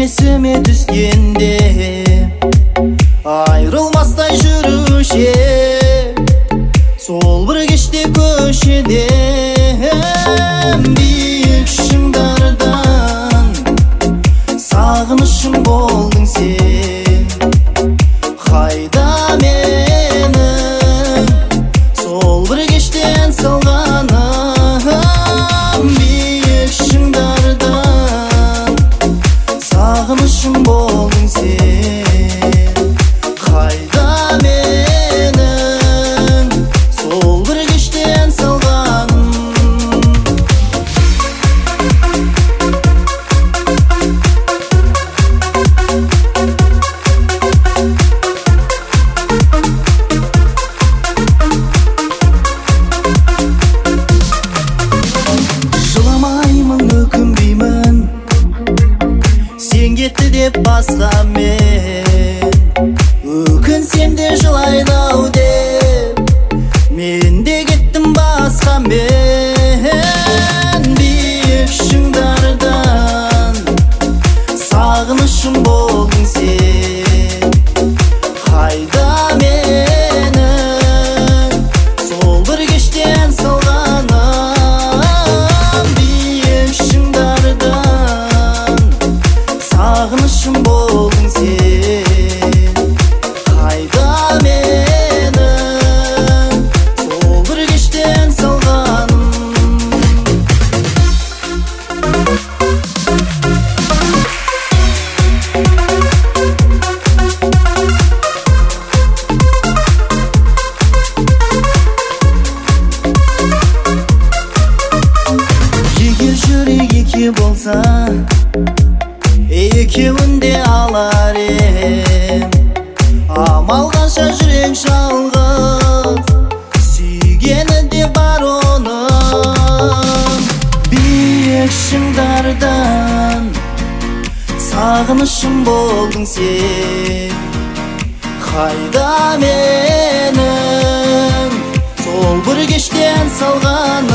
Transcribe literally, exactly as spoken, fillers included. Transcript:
есіме түскенде айрылмастай жүруші сол бір кеште көшеде биік шыңдардан сағынышым болдың сен. Қайда менің сол бір кештен салғаным, биік шыңдардан сағынышым болдың сен. Қайда менің сол бір кештен салғаным. Жыламаймын, өкінбеймін, сен кетті деп басқа мен. Өкінсем де жылайды-ау деп мен де кеттім басқа мен. Биік шыңдардан сағынышым болдың сен. Қайда менің сол бір кештен салғаным, биік шыңдардан сағынышым болдың сен. Қайда менің сол бір кештен салғаным. Егер жүрек екі болса, екеуін де алар ем. Амал қанша жүрек жалғыз, сүйгені де бар оның. Биік шыңдардан сағынышым болдың сен. Қайда менің сол бір кештен салған